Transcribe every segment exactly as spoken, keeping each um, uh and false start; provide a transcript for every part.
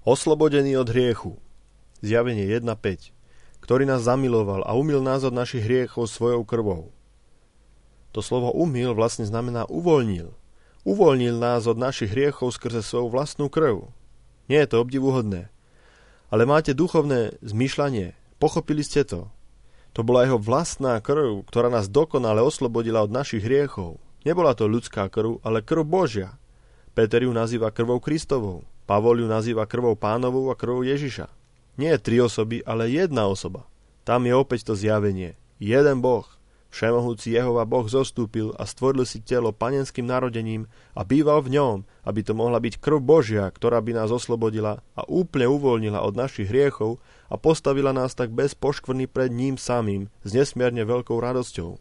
Oslobodený od hriechu. Zjavenie jedna päť. Ktorý nás zamiloval a umyl nás od našich hriechov svojou krvou. To slovo umyl vlastne znamená uvoľnil. Uvoľnil nás od našich hriechov skrze svoju vlastnú krv. Nie je to obdivuhodné. Ale máte duchovné zmýšľanie. Pochopili ste to? To bola jeho vlastná krv, ktorá nás dokonale oslobodila od našich hriechov. Nebola to ľudská krv, ale krv Božia. Peter ju nazýva krvou Kristovou. Pavol ju nazýva krvou Pánovou a krvou Ježiša. Nie je tri osoby, ale jedna osoba. Tam je opäť to zjavenie. Jeden Boh. Všemohúci Jehova Boh zostúpil a stvoril si telo panenským narodením a býval v ňom, aby to mohla byť krv Božia, ktorá by nás oslobodila a úplne uvoľnila od našich hriechov a postavila nás tak bez poškvrny pred ním samým s nesmierne veľkou radosťou.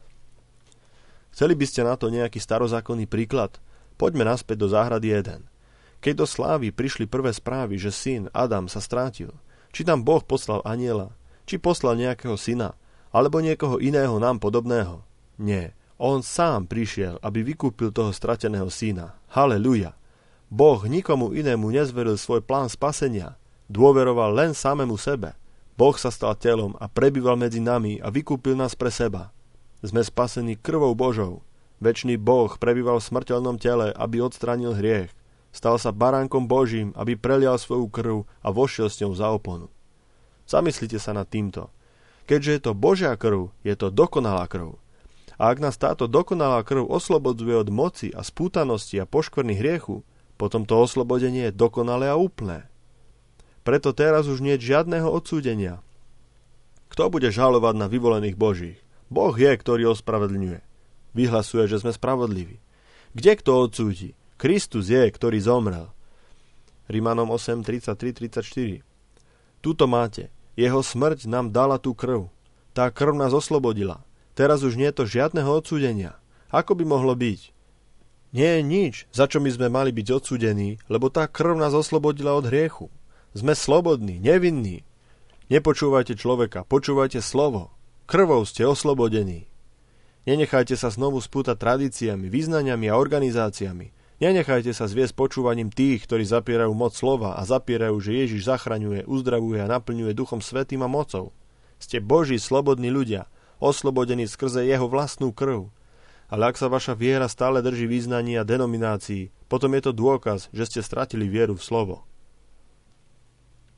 Chceli by ste na to nejaký starozákonný príklad? Poďme naspäť do záhrady Eden. Keď do slávy prišli prvé správy, že syn Adam sa strátil, či tam Boh poslal anjela, či poslal nejakého syna, alebo niekoho iného nám podobného? Nie, on sám prišiel, aby vykúpil toho strateného syna. Haleluja! Boh nikomu inému nezveril svoj plán spasenia, dôveroval len samému sebe. Boh sa stal telom a prebýval medzi nami a vykúpil nás pre seba. Sme spasení krvou Božou. Večný Boh prebýval v smrteľnom tele, aby odstránil hriech. Stal sa baránkom Božím, aby prelial svoju krv a vošiel s ňou za oponu. Zamyslite sa nad týmto. Keďže je to Božia krv, je to dokonalá krv. A ak nás táto dokonalá krv oslobodzuje od moci a spútanosti a poškvrny hriechu, potom to oslobodenie je dokonalé a úplné. Preto teraz už nie je žiadneho odsúdenia. Kto bude žalovať na vyvolených Božích? Boh je, ktorý ospravedlňuje. Vyhlasuje, že sme spravodliví. Kde kto odsúdi? Kristus je, ktorý zomrel. Rimanom osem tridsaťtri tridsaťštyri. Tuto máte. Jeho smrť nám dala tú krv. Tá krv nás oslobodila. Teraz už nie je to žiadneho odsúdenia. Ako by mohlo byť? Nie je nič, za čo my sme mali byť odsúdení, lebo tá krv nás oslobodila od hriechu. Sme slobodní, nevinní. Nepočúvajte človeka, počúvajte slovo. Krvou ste oslobodení. Nenechajte sa znovu spútať tradíciami, vyznaniami a organizáciami. Nenechajte sa zviesť počúvaním tých, ktorí zapierajú moc slova a zapierajú, že Ježiš zachraňuje, uzdravuje a naplňuje Duchom Svätým a mocou. Ste Boží slobodní ľudia, oslobodení skrze jeho vlastnú krv. Ale ak sa vaša viera stále drží význaní a denominácií, potom je to dôkaz, že ste stratili vieru v slovo.